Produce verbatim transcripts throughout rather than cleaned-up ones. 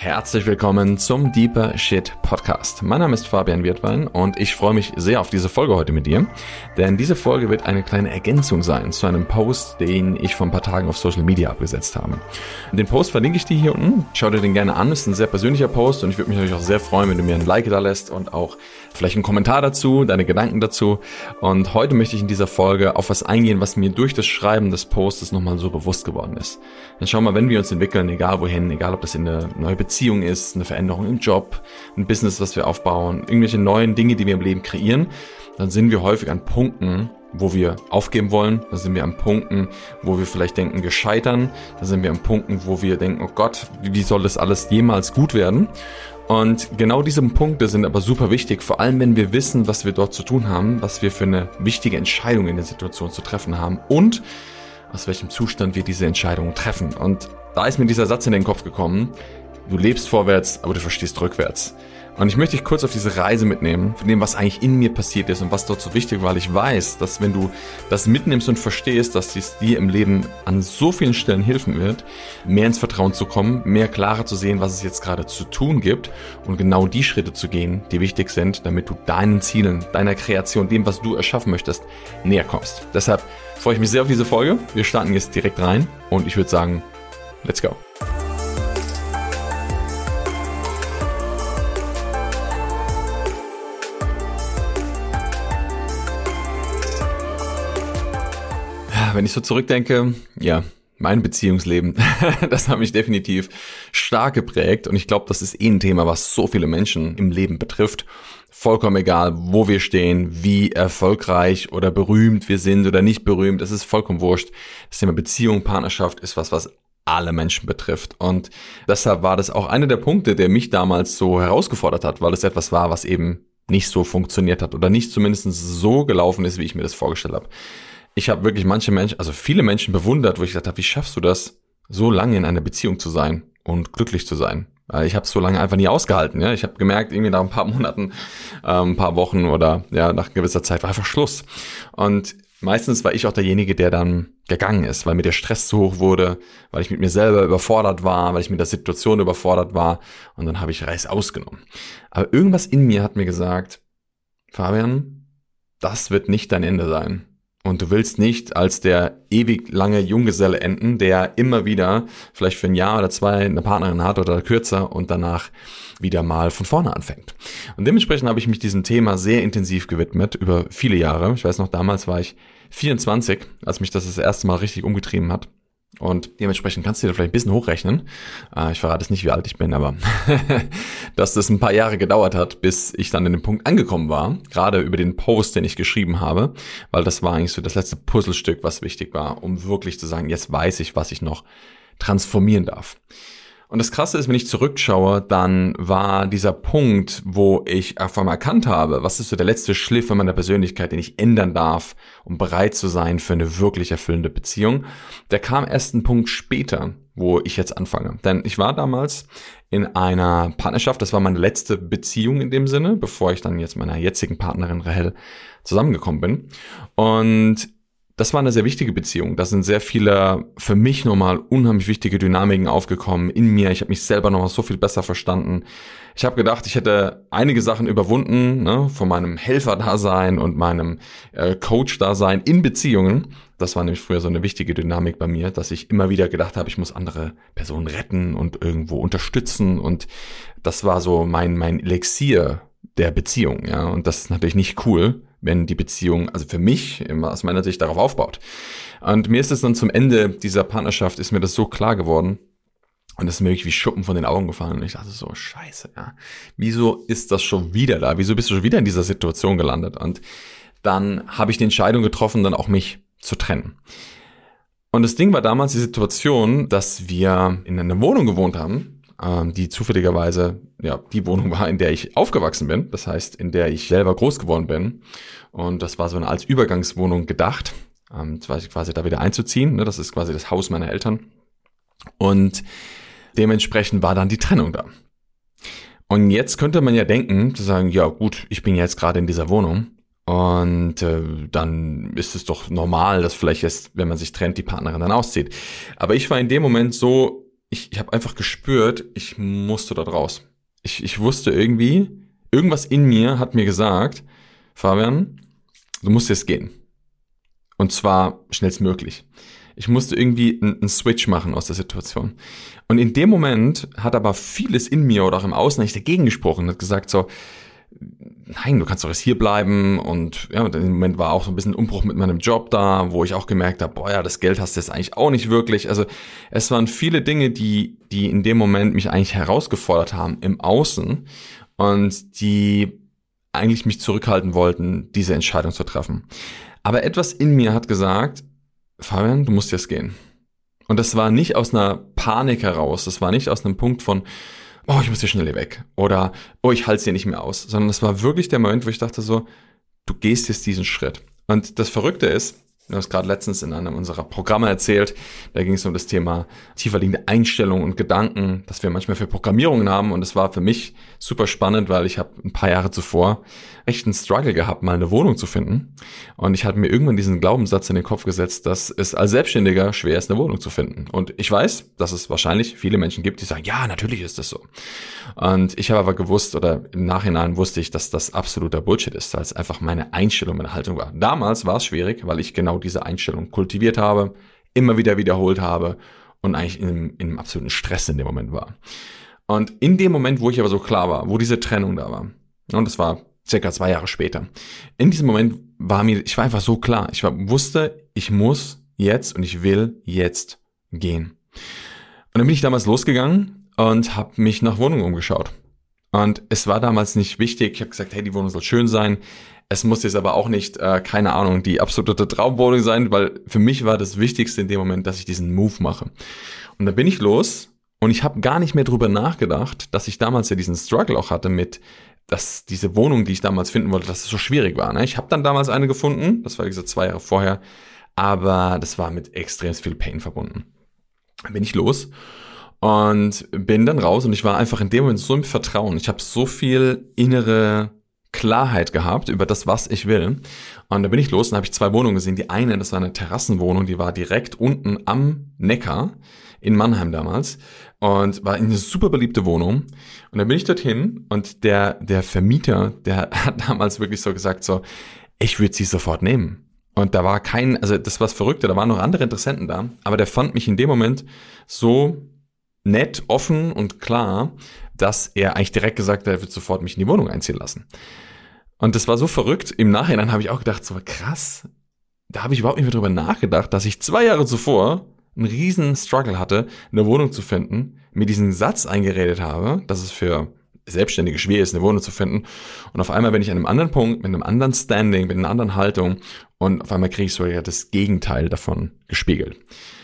Herzlich willkommen zum Deeper Shit Podcast. Mein Name ist Fabian Wirtwein und ich freue mich sehr auf diese Folge heute mit dir, denn diese Folge wird eine kleine Ergänzung sein zu einem Post, den ich vor ein paar Tagen auf Social Media abgesetzt habe. Den Post verlinke ich dir hier unten. Schau dir den gerne an. Es ist ein sehr persönlicher Post und ich würde mich natürlich auch sehr freuen, wenn du mir ein Like da lässt und auch vielleicht einen Kommentar dazu, deine Gedanken dazu. Und heute möchte ich in dieser Folge auf was eingehen, was mir durch das Schreiben des Postes nochmal so bewusst geworden ist. Dann schau mal, wenn wir uns entwickeln, egal wohin, egal ob das in eine neue Beziehung ist, eine Veränderung im Job, ein Business, was wir aufbauen, irgendwelche neuen Dinge, die wir im Leben kreieren, dann sind wir häufig an Punkten, wo wir aufgeben wollen, da sind wir an Punkten, wo wir vielleicht denken, wir scheitern, da sind wir an Punkten, wo wir denken, oh Gott, wie soll das alles jemals gut werden? Und genau diese Punkte sind aber super wichtig, vor allem wenn wir wissen, was wir dort zu tun haben, was wir für eine wichtige Entscheidung in der Situation zu treffen haben und aus welchem Zustand wir diese Entscheidungen treffen. Und da ist mir dieser Satz in den Kopf gekommen: Du lebst vorwärts, aber du verstehst rückwärts. Und ich möchte dich kurz auf diese Reise mitnehmen, von dem, was eigentlich in mir passiert ist und was dort so wichtig war, weil ich weiß, dass wenn du das mitnimmst und verstehst, dass dies dir im Leben an so vielen Stellen helfen wird, mehr ins Vertrauen zu kommen, mehr klarer zu sehen, was es jetzt gerade zu tun gibt und genau die Schritte zu gehen, die wichtig sind, damit du deinen Zielen, deiner Kreation, dem, was du erschaffen möchtest, näher kommst. Deshalb freue ich mich sehr auf diese Folge. Wir starten jetzt direkt rein und ich würde sagen, let's go. Wenn ich so zurückdenke, ja, mein Beziehungsleben, das hat mich definitiv stark geprägt und ich glaube, das ist eh ein Thema, was so viele Menschen im Leben betrifft. Vollkommen egal, wo wir stehen, wie erfolgreich oder berühmt wir sind oder nicht berühmt, das ist vollkommen wurscht. Das Thema Beziehung, Partnerschaft ist was, was alle Menschen betrifft und deshalb war das auch einer der Punkte, der mich damals so herausgefordert hat, weil es etwas war, was eben nicht so funktioniert hat oder nicht zumindest so gelaufen ist, wie ich mir das vorgestellt habe. Ich habe wirklich manche Menschen, also viele Menschen bewundert, wo ich gesagt habe, wie schaffst du das, so lange in einer Beziehung zu sein und glücklich zu sein? Weil ich habe es so lange einfach nie ausgehalten. Ja, ich habe gemerkt, irgendwie nach ein paar Monaten, äh, ein paar Wochen oder ja nach gewisser Zeit war einfach Schluss. Und meistens war ich auch derjenige, der dann gegangen ist, weil mir der Stress zu hoch wurde, weil ich mit mir selber überfordert war, weil ich mit der Situation überfordert war. Und dann habe ich Reis ausgenommen. Aber irgendwas in mir hat mir gesagt, Fabian, das wird nicht dein Ende sein. Und du willst nicht als der ewig lange Junggeselle enden, der immer wieder vielleicht für ein Jahr oder zwei eine Partnerin hat oder kürzer und danach wieder mal von vorne anfängt. Und dementsprechend habe ich mich diesem Thema sehr intensiv gewidmet über viele Jahre. Ich weiß noch, damals war ich vierundzwanzig, als mich das das erste Mal richtig umgetrieben hat. Und dementsprechend kannst du dir vielleicht ein bisschen hochrechnen. Ich verrate es nicht, wie alt ich bin, aber dass das ein paar Jahre gedauert hat, bis ich dann in den Punkt angekommen war. Gerade über den Post, den ich geschrieben habe. Weil das war eigentlich so das letzte Puzzlestück, was wichtig war, um wirklich zu sagen, jetzt weiß ich, was ich noch transformieren darf. Und das Krasse ist, wenn ich zurückschaue, dann war dieser Punkt, wo ich auf einmal erkannt habe, was ist so der letzte Schliff in meiner Persönlichkeit, den ich ändern darf, um bereit zu sein für eine wirklich erfüllende Beziehung. Der kam erst einen Punkt später, wo ich jetzt anfange. Denn ich war damals in einer Partnerschaft, das war meine letzte Beziehung in dem Sinne, bevor ich dann jetzt mit meiner jetzigen Partnerin Rahel zusammengekommen bin. Und das war eine sehr wichtige Beziehung. Da sind sehr viele, für mich nochmal unheimlich wichtige Dynamiken aufgekommen in mir. Ich habe mich selber nochmal so viel besser verstanden. Ich habe gedacht, ich hätte einige Sachen überwunden, ne, von meinem Helfer-Dasein und meinem äh, Coach-Dasein in Beziehungen. Das war nämlich früher so eine wichtige Dynamik bei mir, dass ich immer wieder gedacht habe, ich muss andere Personen retten und irgendwo unterstützen. Und das war so mein mein Elixier der Beziehung. Ja, und das ist natürlich nicht cool, wenn die Beziehung, also für mich, immer aus meiner Sicht, darauf aufbaut. Und mir ist es dann zum Ende dieser Partnerschaft, ist mir das so klar geworden und es ist mir wirklich wie Schuppen von den Augen gefallen und ich dachte so, scheiße, ja, wieso ist das schon wieder da? Wieso bist du schon wieder in dieser Situation gelandet? Und dann habe ich die Entscheidung getroffen, dann auch mich zu trennen. Und das Ding war damals die Situation, dass wir in einer Wohnung gewohnt haben, die zufälligerweise ja die Wohnung war, in der ich aufgewachsen bin, das heißt, in der ich selber groß geworden bin. Und das war so eine als Übergangswohnung gedacht, ähm, quasi da wieder einzuziehen. Ne? Das ist quasi das Haus meiner Eltern. Und dementsprechend war dann die Trennung da. Und jetzt könnte man ja denken, zu sagen, ja gut, ich bin jetzt gerade in dieser Wohnung. Und äh, dann ist es doch normal, dass vielleicht jetzt, wenn man sich trennt, die Partnerin dann auszieht. Aber ich war in dem Moment so ich, ich habe einfach gespürt, ich musste dort raus. Ich, ich wusste irgendwie, irgendwas in mir hat mir gesagt, Fabian, du musst jetzt gehen. Und zwar schnellstmöglich. Ich musste irgendwie einen Switch machen aus der Situation. Und in dem Moment hat aber vieles in mir oder auch im Außen eigentlich dagegen gesprochen und hat gesagt so, nein, du kannst doch jetzt hier bleiben. Und ja, in dem Moment war auch so ein bisschen Umbruch mit meinem Job da, wo ich auch gemerkt habe, boah ja, das Geld hast du jetzt eigentlich auch nicht wirklich. Also es waren viele Dinge, die, die in dem Moment mich eigentlich herausgefordert haben im Außen und die eigentlich mich zurückhalten wollten, diese Entscheidung zu treffen. Aber etwas in mir hat gesagt, Fabian, du musst jetzt gehen. Und das war nicht aus einer Panik heraus, das war nicht aus einem Punkt von, oh, ich muss hier schnell hier weg oder oh, ich halte es hier nicht mehr aus, sondern das war wirklich der Moment, wo ich dachte so, du gehst jetzt diesen Schritt. Und das Verrückte ist, wir haben es gerade letztens in einem unserer Programme erzählt, da ging es um das Thema tiefer liegende Einstellungen und Gedanken, dass wir manchmal für Programmierungen haben und es war für mich super spannend, weil ich habe ein paar Jahre zuvor echt einen Struggle gehabt, mal eine Wohnung zu finden und ich hatte mir irgendwann diesen Glaubenssatz in den Kopf gesetzt, dass es als Selbstständiger schwer ist, eine Wohnung zu finden und ich weiß, dass es wahrscheinlich viele Menschen gibt, die sagen, ja, natürlich ist das so und ich habe aber gewusst oder im Nachhinein wusste ich, dass das absoluter Bullshit ist, weil es einfach meine Einstellung, meine Haltung war. Damals war es schwierig, weil ich genau diese Einstellung kultiviert habe, immer wieder wiederholt habe und eigentlich in, in einem absoluten Stress in dem Moment war. Und in dem Moment, wo ich aber so klar war, wo diese Trennung da war, und das war circa zwei Jahre später, in diesem Moment war mir, ich war einfach so klar, ich war, wusste, ich muss jetzt und ich will jetzt gehen. Und dann bin ich damals losgegangen und habe mich nach Wohnungen umgeschaut. Und es war damals nicht wichtig, ich habe gesagt, hey, die Wohnung soll schön sein. Es muss jetzt aber auch nicht, äh, keine Ahnung, die absolute Traumwohnung sein, weil für mich war das Wichtigste in dem Moment, dass ich diesen Move mache. Und dann bin ich los und ich habe gar nicht mehr drüber nachgedacht, dass ich damals ja diesen Struggle auch hatte mit, dass diese Wohnung, die ich damals finden wollte, dass es so schwierig war. Ne? Ich habe dann damals eine gefunden, das war wie gesagt zwei Jahre vorher, aber das war mit extrem viel Pain verbunden. Dann bin ich los und bin dann raus und ich war einfach in dem Moment so im Vertrauen. Ich habe so viel innere Klarheit gehabt über das, was ich will. Und da bin ich los und habe ich zwei Wohnungen gesehen. Die eine, das war eine Terrassenwohnung, die war direkt unten am Neckar in Mannheim damals und war eine super beliebte Wohnung. Und dann bin ich dorthin und der, der Vermieter, der hat damals wirklich so gesagt so, ich würde sie sofort nehmen. Und da war kein, also das war das Verrückte, da waren noch andere Interessenten da, aber der fand mich in dem Moment so nett, offen und klar, dass er eigentlich direkt gesagt hat, er wird sofort mich in die Wohnung einziehen lassen. Und das war so verrückt. Im Nachhinein habe ich auch gedacht, so krass, da habe ich überhaupt nicht mehr drüber nachgedacht, dass ich zwei Jahre zuvor einen riesen Struggle hatte, eine Wohnung zu finden, mir diesen Satz eingeredet habe, dass es für Selbstständige schwer ist, eine Wohnung zu finden. Und auf einmal bin ich an einem anderen Punkt, mit einem anderen Standing, mit einer anderen Haltung und auf einmal kriege ich so ja das Gegenteil davon gespiegelt.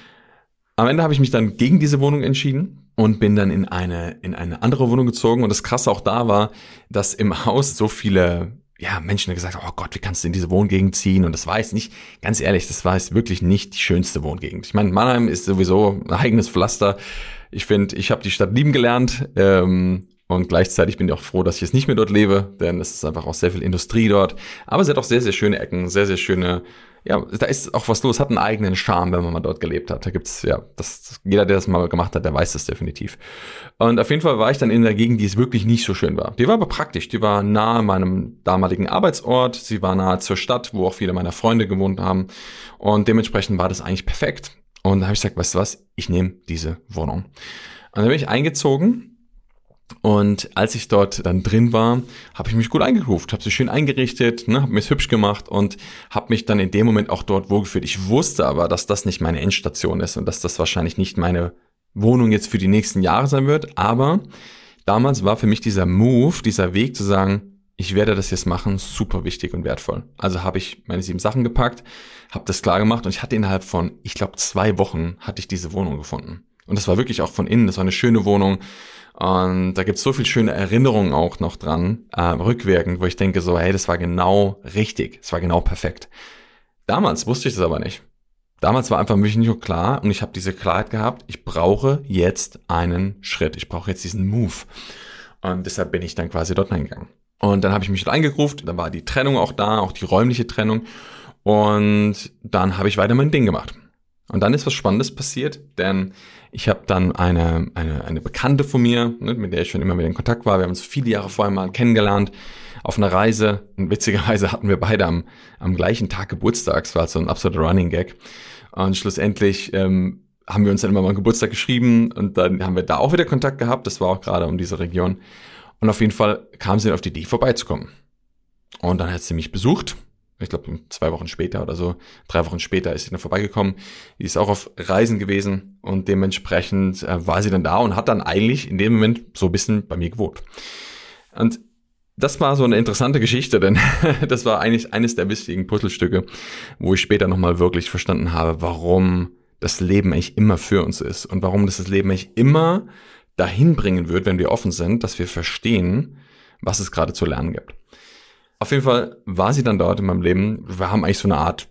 Am Ende habe ich mich dann gegen diese Wohnung entschieden und bin dann in eine, in eine andere Wohnung gezogen. Und das Krasse auch da war, dass im Haus so viele ja, Menschen gesagt haben, oh Gott, wie kannst du in diese Wohngegend ziehen? Und das war jetzt nicht, ganz ehrlich, das war jetzt wirklich nicht die schönste Wohngegend. Ich meine, Mannheim ist sowieso ein eigenes Pflaster. Ich finde, ich habe die Stadt lieben gelernt ähm, und gleichzeitig bin ich auch froh, dass ich jetzt nicht mehr dort lebe, denn es ist einfach auch sehr viel Industrie dort. Aber es hat auch sehr, sehr schöne Ecken, sehr, sehr schöne, ja, da ist auch was los, hat einen eigenen Charme, wenn man mal dort gelebt hat. Da gibt's, ja, das, jeder, der das mal gemacht hat, der weiß das definitiv. Und auf jeden Fall war ich dann in der Gegend, die es wirklich nicht so schön war. Die war aber praktisch, die war nahe meinem damaligen Arbeitsort, sie war nahe zur Stadt, wo auch viele meiner Freunde gewohnt haben und dementsprechend war das eigentlich perfekt. Und da habe ich gesagt, weißt du was, ich nehme diese Wohnung. Und dann bin ich eingezogen. Und als ich dort dann drin war, habe ich mich gut eingegroovt, habe sie schön eingerichtet, ne, habe mir es hübsch gemacht und habe mich dann in dem Moment auch dort wohlgefühlt. Ich wusste aber, dass das nicht meine Endstation ist und dass das wahrscheinlich nicht meine Wohnung jetzt für die nächsten Jahre sein wird. Aber damals war für mich dieser Move, dieser Weg zu sagen, ich werde das jetzt machen, super wichtig und wertvoll. Also habe ich meine sieben Sachen gepackt, habe das klar gemacht und ich hatte innerhalb von, ich glaube, zwei Wochen hatte ich diese Wohnung gefunden. Und das war wirklich auch von innen, das war eine schöne Wohnung. Und da gibt's so viel schöne Erinnerungen auch noch dran, äh, rückwirkend, wo ich denke so, hey, das war genau richtig, das war genau perfekt. Damals wusste ich das aber nicht. Damals war einfach mich nicht so klar und ich habe diese Klarheit gehabt, ich brauche jetzt einen Schritt, ich brauche jetzt diesen Move. Und deshalb bin ich dann quasi dort reingegangen. Und dann habe ich mich dort eingegruft, dann war die Trennung auch da, auch die räumliche Trennung. Und dann habe ich weiter mein Ding gemacht. Und dann ist was Spannendes passiert, denn ich habe dann eine, eine, eine Bekannte von mir, ne, mit der ich schon immer wieder in Kontakt war, wir haben uns viele Jahre vorher mal kennengelernt, auf einer Reise. Und witzigerweise hatten wir beide am, am gleichen Tag Geburtstag, es war so ein absoluter Running Gag. Und schlussendlich ähm, haben wir uns dann immer mal einen Geburtstag geschrieben und dann haben wir da auch wieder Kontakt gehabt, das war auch gerade um diese Region. Und auf jeden Fall kam sie auf die Idee, vorbeizukommen. Und dann hat sie mich besucht. Ich glaube, zwei Wochen später oder so, drei Wochen später ist sie dann vorbeigekommen. Die ist auch auf Reisen gewesen und dementsprechend äh, war sie dann da und hat dann eigentlich in dem Moment so ein bisschen bei mir gewohnt. Und das war so eine interessante Geschichte, denn das war eigentlich eines der wichtigen Puzzlestücke, wo ich später nochmal wirklich verstanden habe, warum das Leben eigentlich immer für uns ist und warum das, das Leben eigentlich immer dahin bringen wird, wenn wir offen sind, dass wir verstehen, was es gerade zu lernen gibt. Auf jeden Fall war sie dann dort in meinem Leben. Wir haben eigentlich so eine Art,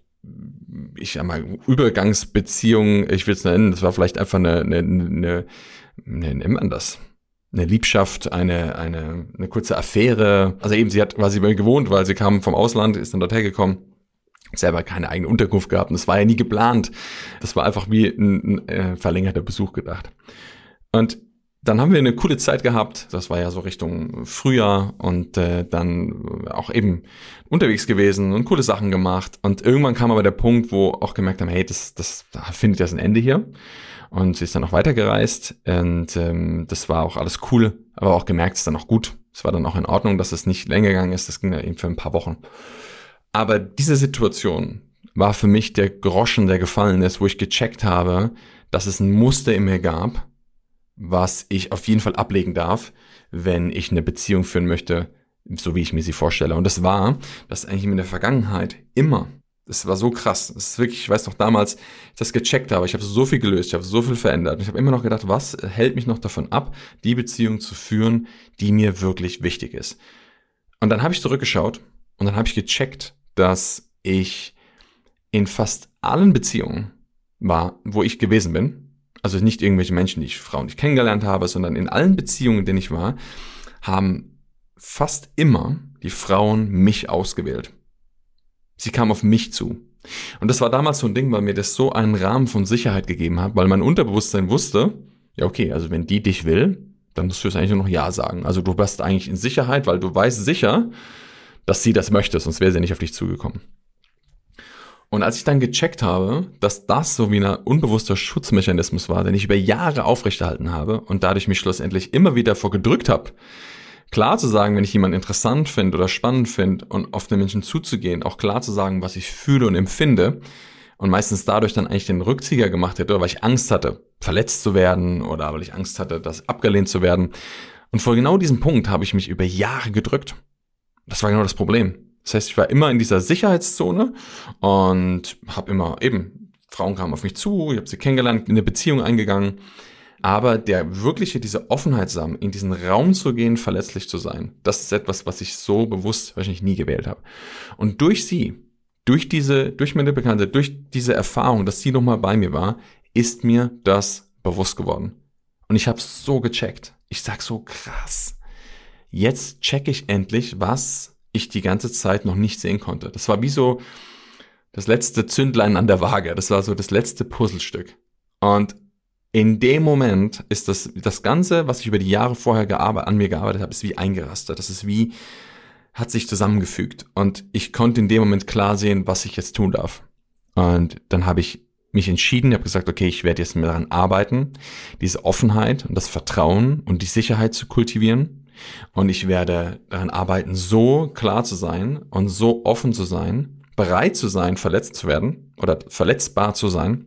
ich sag mal, Übergangsbeziehung, ich will es nennen, das war vielleicht einfach eine, eine, eine, eine nennt man das? Eine Liebschaft, eine, eine, eine kurze Affäre. Also eben, sie hat quasi bei mir gewohnt, weil sie kam vom Ausland, ist dann dort hergekommen, selber keine eigene Unterkunft gehabt. Und das war ja nie geplant. Das war einfach wie ein, ein äh, verlängerter Besuch gedacht. Und dann haben wir eine coole Zeit gehabt, das war ja so Richtung Frühjahr und äh, dann auch eben unterwegs gewesen und coole Sachen gemacht. Und irgendwann kam aber der Punkt, wo auch gemerkt haben, hey, das, das findet jetzt ein Ende hier. Und sie ist dann auch weitergereist und ähm, das war auch alles cool, aber auch gemerkt, es ist dann auch gut. Es war dann auch in Ordnung, dass es nicht länger gegangen ist, das ging ja eben für ein paar Wochen. Aber diese Situation war für mich der Groschen, der gefallen ist, wo ich gecheckt habe, dass es ein Muster in mir gab, was ich auf jeden Fall ablegen darf, wenn ich eine Beziehung führen möchte, so wie ich mir sie vorstelle. Und das war, dass eigentlich in der Vergangenheit immer, das war so krass, das ist wirklich, ich weiß noch damals, ich das gecheckt habe, ich habe so viel gelöst, ich habe so viel verändert. Und ich habe immer noch gedacht, was hält mich noch davon ab, die Beziehung zu führen, die mir wirklich wichtig ist. Und dann habe ich zurückgeschaut und dann habe ich gecheckt, dass ich in fast allen Beziehungen war, wo ich gewesen bin, also nicht irgendwelche Menschen, die ich, Frauen, die ich kennengelernt habe, sondern in allen Beziehungen, in denen ich war, haben fast immer die Frauen mich ausgewählt. Sie kamen auf mich zu. Und das war damals so ein Ding, weil mir das so einen Rahmen von Sicherheit gegeben hat, weil mein Unterbewusstsein wusste, ja okay, also wenn die dich will, dann musst du es eigentlich nur noch Ja sagen. Also du bist eigentlich in Sicherheit, weil du weißt sicher, dass sie das möchte, sonst wäre sie nicht auf dich zugekommen. Und als ich dann gecheckt habe, dass das so wie ein unbewusster Schutzmechanismus war, den ich über Jahre aufrechterhalten habe und dadurch mich schlussendlich immer wieder vor gedrückt habe, klar zu sagen, wenn ich jemanden interessant finde oder spannend finde und auf den Menschen zuzugehen, auch klar zu sagen, was ich fühle und empfinde und meistens dadurch dann eigentlich den Rückzieher gemacht hätte, weil ich Angst hatte, verletzt zu werden oder weil ich Angst hatte, das abgelehnt zu werden. Und vor genau diesem Punkt habe ich mich über Jahre gedrückt. Das war genau das Problem. Das heißt, ich war immer in dieser Sicherheitszone und habe immer eben, Frauen kamen auf mich zu, ich habe sie kennengelernt, in eine Beziehung eingegangen. Aber der wirkliche, diese Offenheit zusammen, in diesen Raum zu gehen, verletzlich zu sein, das ist etwas, was ich so bewusst wahrscheinlich nie gewählt habe. Und durch sie, durch diese, durch meine Bekannte, durch diese Erfahrung, dass sie nochmal bei mir war, ist mir das bewusst geworden. Und ich habe es so gecheckt. Ich sag so krass. Jetzt check ich endlich, was ich die ganze Zeit noch nicht sehen konnte. Das war wie so das letzte Zündlein an der Waage. Das war so das letzte Puzzlestück. Und in dem Moment ist das, das Ganze, was ich über die Jahre vorher gearbeitet, an mir gearbeitet habe, ist wie eingerastet. Das ist wie, hat sich zusammengefügt. Und ich konnte in dem Moment klar sehen, was ich jetzt tun darf. Und dann habe ich mich entschieden, habe gesagt, okay, ich werde jetzt daran arbeiten, diese Offenheit und das Vertrauen und die Sicherheit zu kultivieren. Und ich werde daran arbeiten, so klar zu sein und so offen zu sein, bereit zu sein, verletzt zu werden oder verletzbar zu sein,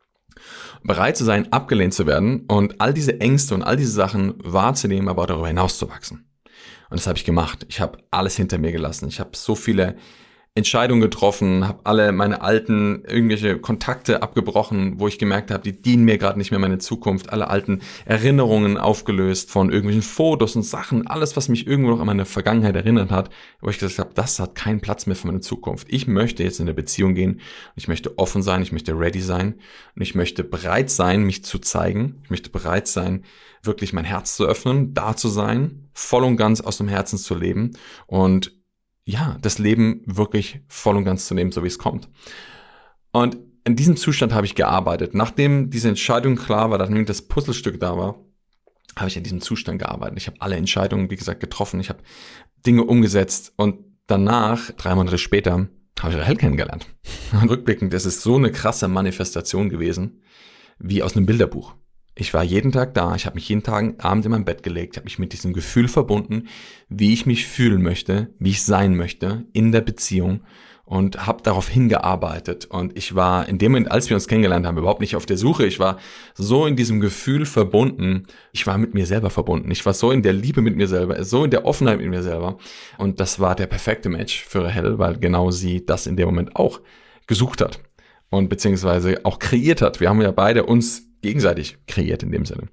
bereit zu sein, abgelehnt zu werden und all diese Ängste und all diese Sachen wahrzunehmen, aber auch darüber hinaus zu wachsen. Und das habe ich gemacht. Ich habe alles hinter mir gelassen. Ich habe so viele Entscheidungen getroffen, habe alle meine alten irgendwelche Kontakte abgebrochen, wo ich gemerkt habe, die dienen mir gerade nicht mehr meine Zukunft, alle alten Erinnerungen aufgelöst von irgendwelchen Fotos und Sachen, alles, was mich irgendwo noch an meine Vergangenheit erinnert hat, wo ich gesagt habe, das hat keinen Platz mehr für meine Zukunft. Ich möchte jetzt in eine Beziehung gehen, ich möchte offen sein, ich möchte ready sein und ich möchte bereit sein, mich zu zeigen, ich möchte bereit sein, wirklich mein Herz zu öffnen, da zu sein, voll und ganz aus dem Herzen zu leben und ja, das Leben wirklich voll und ganz zu nehmen, so wie es kommt. Und in diesem Zustand habe ich gearbeitet. Nachdem diese Entscheidung klar war, nachdem das Puzzlestück da war, habe ich in diesem Zustand gearbeitet. Ich habe alle Entscheidungen, wie gesagt, getroffen. Ich habe Dinge umgesetzt und danach, drei Monate später, habe ich Rahel kennengelernt. Und rückblickend, das ist so eine krasse Manifestation gewesen, wie aus einem Bilderbuch. Ich war jeden Tag da, ich habe mich jeden Tag Abend in mein Bett gelegt, habe mich mit diesem Gefühl verbunden, wie ich mich fühlen möchte, wie ich sein möchte in der Beziehung und habe darauf hingearbeitet. Und ich war in dem Moment, als wir uns kennengelernt haben, überhaupt nicht auf der Suche. Ich war so in diesem Gefühl verbunden. Ich war mit mir selber verbunden. Ich war so in der Liebe mit mir selber, so in der Offenheit mit mir selber. Und das war der perfekte Match für Rahel, weil genau sie das in dem Moment auch gesucht hat und beziehungsweise auch kreiert hat. Wir haben ja beide uns gegenseitig kreiert in dem Sinne.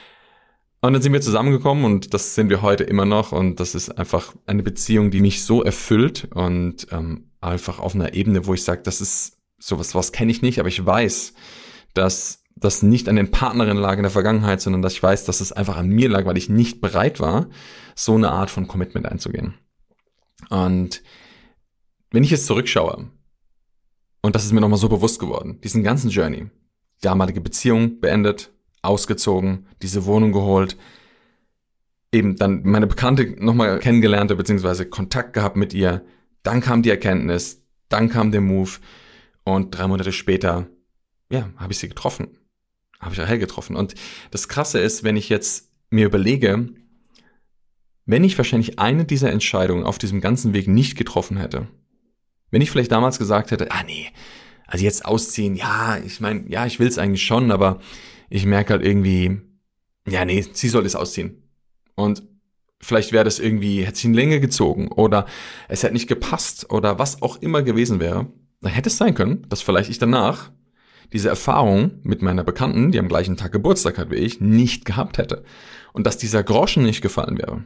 Und dann sind wir zusammengekommen und das sind wir heute immer noch und das ist einfach eine Beziehung, die mich so erfüllt und ähm, einfach auf einer Ebene, wo ich sage, das ist sowas, was kenne ich nicht, aber ich weiß, dass das nicht an den Partnerinnen lag in der Vergangenheit, sondern dass ich weiß, dass es einfach an mir lag, weil ich nicht bereit war, so eine Art von Commitment einzugehen. Und wenn ich jetzt zurückschaue, und das ist mir nochmal so bewusst geworden, diesen ganzen Journey, damalige Beziehung beendet, ausgezogen, diese Wohnung geholt, eben dann meine Bekannte nochmal kennengelernt, beziehungsweise Kontakt gehabt mit ihr, dann kam die Erkenntnis, dann kam der Move und drei Monate später, ja, habe ich sie getroffen, habe ich Rahel getroffen. Und das Krasse ist, wenn ich jetzt mir überlege, wenn ich wahrscheinlich eine dieser Entscheidungen auf diesem ganzen Weg nicht getroffen hätte, wenn ich vielleicht damals gesagt hätte, ah nee, also jetzt ausziehen, ja, ich meine, ja, ich will es eigentlich schon, aber ich merke halt irgendwie, ja, nee, sie soll es ausziehen. Und vielleicht wäre das irgendwie, hätte sie in Länge gezogen oder es hätte nicht gepasst oder was auch immer gewesen wäre. Dann hätte es sein können, dass vielleicht ich danach diese Erfahrung mit meiner Bekannten, die am gleichen Tag Geburtstag hat wie ich, nicht gehabt hätte. Und dass dieser Groschen nicht gefallen wäre.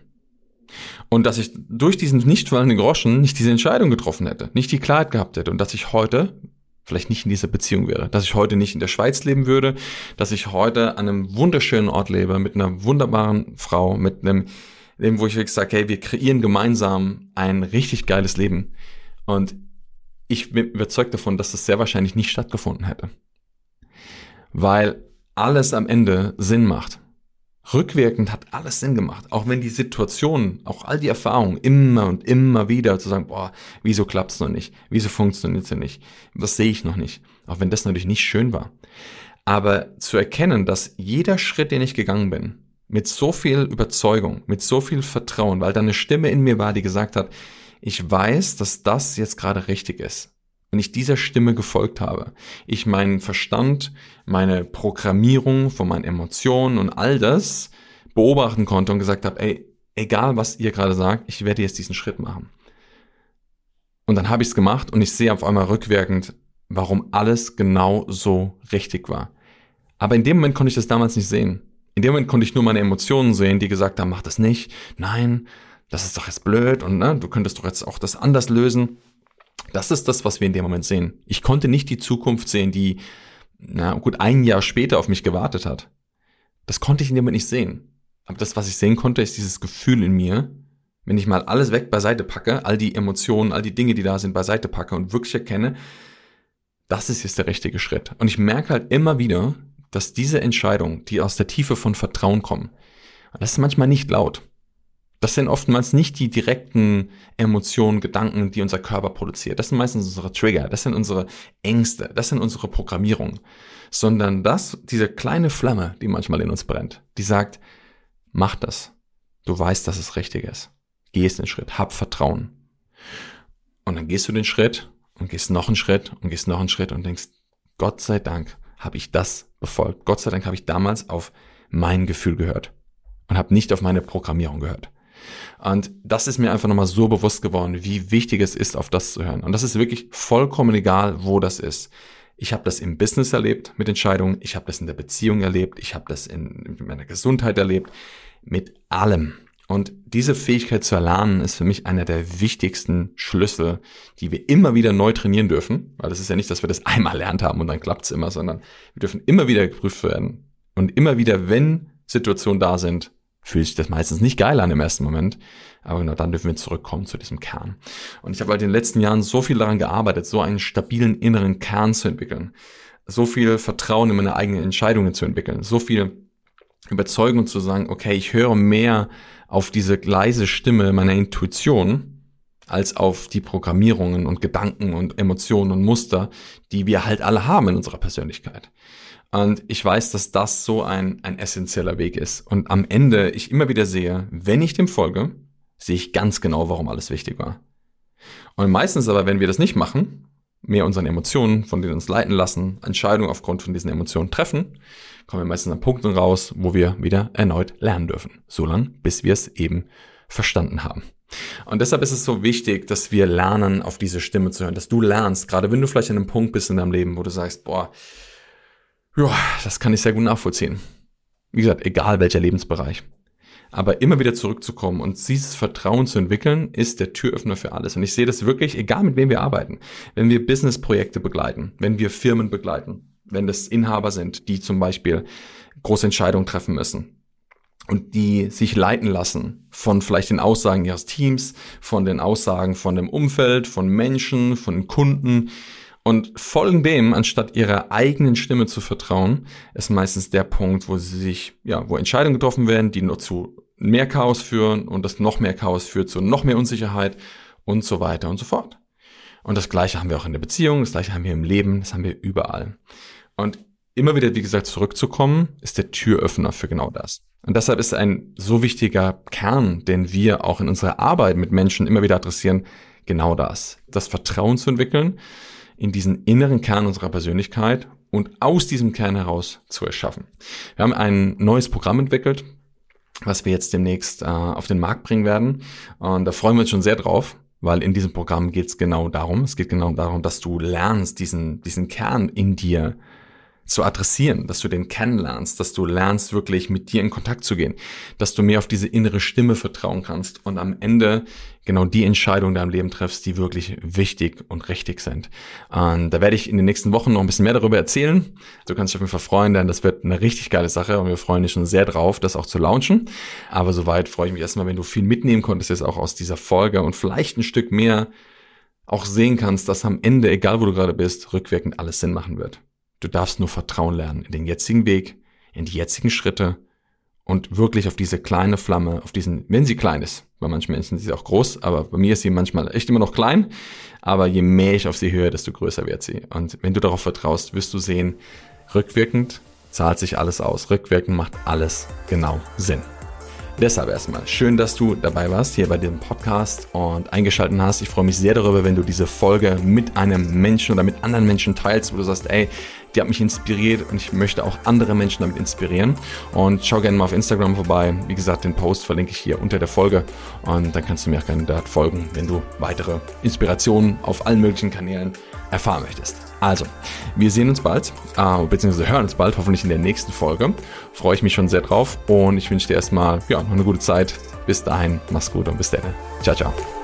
Und dass ich durch diesen nicht fallenden Groschen nicht diese Entscheidung getroffen hätte, nicht die Klarheit gehabt hätte und dass ich heute vielleicht nicht in dieser Beziehung wäre, dass ich heute nicht in der Schweiz leben würde, dass ich heute an einem wunderschönen Ort lebe, mit einer wunderbaren Frau, mit einem Leben, wo ich wirklich sage, hey, wir kreieren gemeinsam ein richtig geiles Leben. Und ich bin überzeugt davon, dass das sehr wahrscheinlich nicht stattgefunden hätte. Weil alles am Ende Sinn macht. Rückwirkend hat alles Sinn gemacht, auch wenn die Situation, auch all die Erfahrungen immer und immer wieder zu sagen, boah, wieso klappt's noch nicht, wieso funktioniert's nicht, was sehe ich noch nicht, auch wenn das natürlich nicht schön war. Aber zu erkennen, dass jeder Schritt, den ich gegangen bin, mit so viel Überzeugung, mit so viel Vertrauen, weil da eine Stimme in mir war, die gesagt hat, ich weiß, dass das jetzt gerade richtig ist. Und ich dieser Stimme gefolgt habe, ich meinen Verstand, meine Programmierung von meinen Emotionen und all das beobachten konnte und gesagt habe, ey, egal was ihr gerade sagt, ich werde jetzt diesen Schritt machen. Und dann habe ich es gemacht und ich sehe auf einmal rückwirkend, warum alles genau so richtig war. Aber in dem Moment konnte ich das damals nicht sehen. In dem Moment konnte ich nur meine Emotionen sehen, die gesagt haben, mach das nicht, nein, das ist doch jetzt blöd und ne, du könntest doch jetzt auch das anders lösen. Das ist das, was wir in dem Moment sehen. Ich konnte nicht die Zukunft sehen, die, na gut, ein Jahr später auf mich gewartet hat. Das konnte ich in dem Moment nicht sehen. Aber das, was ich sehen konnte, ist dieses Gefühl in mir, wenn ich mal alles weg beiseite packe, all die Emotionen, all die Dinge, die da sind, beiseite packe und wirklich erkenne, das ist jetzt der richtige Schritt. Und ich merke halt immer wieder, dass diese Entscheidungen, die aus der Tiefe von Vertrauen kommen, das ist manchmal nicht laut. Das sind oftmals nicht die direkten Emotionen, Gedanken, die unser Körper produziert. Das sind meistens unsere Trigger, das sind unsere Ängste, das sind unsere Programmierungen. Sondern das, diese kleine Flamme, die manchmal in uns brennt, die sagt, mach das. Du weißt, dass es richtig ist. Geh jetzt den Schritt, hab Vertrauen. Und dann gehst du den Schritt und gehst noch einen Schritt und gehst noch einen Schritt und denkst, Gott sei Dank habe ich das befolgt. Gott sei Dank habe ich damals auf mein Gefühl gehört und habe nicht auf meine Programmierung gehört. Und das ist mir einfach nochmal so bewusst geworden, wie wichtig es ist, auf das zu hören. Und das ist wirklich vollkommen egal, wo das ist. Ich habe das im Business erlebt mit Entscheidungen, ich habe das in der Beziehung erlebt, ich habe das in meiner Gesundheit erlebt, mit allem. Und diese Fähigkeit zu erlernen ist für mich einer der wichtigsten Schlüssel, die wir immer wieder neu trainieren dürfen. Weil das ist ja nicht, dass wir das einmal erlernt haben und dann klappt's immer, sondern wir dürfen immer wieder geprüft werden. Und immer wieder, wenn Situationen da sind, fühlt sich das meistens nicht geil an im ersten Moment. Aber genau dann dürfen wir zurückkommen zu diesem Kern. Und ich habe halt in den letzten Jahren so viel daran gearbeitet, so einen stabilen inneren Kern zu entwickeln. So viel Vertrauen in meine eigenen Entscheidungen zu entwickeln. So viel Überzeugung zu sagen, okay, ich höre mehr auf diese leise Stimme meiner Intuition als auf die Programmierungen und Gedanken und Emotionen und Muster, die wir halt alle haben in unserer Persönlichkeit. Und ich weiß, dass das so ein, ein essentieller Weg ist. Und am Ende ich immer wieder sehe, wenn ich dem folge, sehe ich ganz genau, warum alles wichtig war. Und meistens aber, wenn wir das nicht machen, mehr unseren Emotionen, von denen uns leiten lassen, Entscheidungen aufgrund von diesen Emotionen treffen, kommen wir meistens an Punkten raus, wo wir wieder erneut lernen dürfen. So lange, bis wir es eben verstanden haben. Und deshalb ist es so wichtig, dass wir lernen, auf diese Stimme zu hören, dass du lernst, gerade wenn du vielleicht an einem Punkt bist in deinem Leben, wo du sagst, boah, ja, das kann ich sehr gut nachvollziehen. Wie gesagt, egal welcher Lebensbereich. Aber immer wieder zurückzukommen und dieses Vertrauen zu entwickeln, ist der Türöffner für alles. Und ich sehe das wirklich, egal mit wem wir arbeiten. Wenn wir Businessprojekte begleiten, wenn wir Firmen begleiten, wenn das Inhaber sind, die zum Beispiel große Entscheidungen treffen müssen und die sich leiten lassen von vielleicht den Aussagen ihres Teams, von den Aussagen von dem Umfeld, von Menschen, von den Kunden und folgen dem, anstatt ihrer eigenen Stimme zu vertrauen, ist meistens der Punkt, wo sie sich, ja, wo Entscheidungen getroffen werden, die nur zu mehr Chaos führen und das noch mehr Chaos führt zu noch mehr Unsicherheit und so weiter und so fort. Und das Gleiche haben wir auch in der Beziehung, das Gleiche haben wir im Leben, das haben wir überall. Und immer wieder, wie gesagt, zurückzukommen, ist der Türöffner für genau das. Und deshalb ist ein so wichtiger Kern, den wir auch in unserer Arbeit mit Menschen immer wieder adressieren, genau das. Das Vertrauen zu entwickeln in diesen inneren Kern unserer Persönlichkeit und aus diesem Kern heraus zu erschaffen. Wir haben ein neues Programm entwickelt, was wir jetzt demnächst äh, auf den Markt bringen werden. Und da freuen wir uns schon sehr drauf, weil in diesem Programm geht es genau darum. Es geht genau darum, dass du lernst, diesen, diesen Kern in dir zu adressieren, dass du den kennenlernst, dass du lernst, wirklich mit dir in Kontakt zu gehen, dass du mehr auf diese innere Stimme vertrauen kannst und am Ende genau die Entscheidungen in deinem Leben triffst, die wirklich wichtig und richtig sind. Und da werde ich in den nächsten Wochen noch ein bisschen mehr darüber erzählen. Du kannst dich auf jeden Fall freuen, denn das wird eine richtig geile Sache und wir freuen uns schon sehr drauf, das auch zu launchen. Aber soweit freue ich mich erstmal, wenn du viel mitnehmen konntest jetzt auch aus dieser Folge und vielleicht ein Stück mehr auch sehen kannst, dass am Ende, egal wo du gerade bist, rückwirkend alles Sinn machen wird. Du darfst nur Vertrauen lernen in den jetzigen Weg, in die jetzigen Schritte und wirklich auf diese kleine Flamme, auf diesen, wenn sie klein ist, bei manchen Menschen ist sie auch groß, aber bei mir ist sie manchmal echt immer noch klein, aber je mehr ich auf sie höre, desto größer wird sie. Und wenn du darauf vertraust, wirst du sehen, rückwirkend zahlt sich alles aus. Rückwirkend macht alles genau Sinn. Deshalb erstmal schön, dass du dabei warst hier bei dem Podcast und eingeschaltet hast. Ich freue mich sehr darüber, wenn du diese Folge mit einem Menschen oder mit anderen Menschen teilst, wo du sagst, ey, die hat mich inspiriert und ich möchte auch andere Menschen damit inspirieren. Und schau gerne mal auf Instagram vorbei. Wie gesagt, den Post verlinke ich hier unter der Folge und dann kannst du mir auch gerne dort folgen, wenn du weitere Inspirationen auf allen möglichen Kanälen erfahren möchtest. Also, wir sehen uns bald, äh, beziehungsweise hören uns bald, hoffentlich in der nächsten Folge. Freue ich mich schon sehr drauf und ich wünsche dir erstmal ja, noch eine gute Zeit. Bis dahin, mach's gut und bis dann. Ciao, ciao.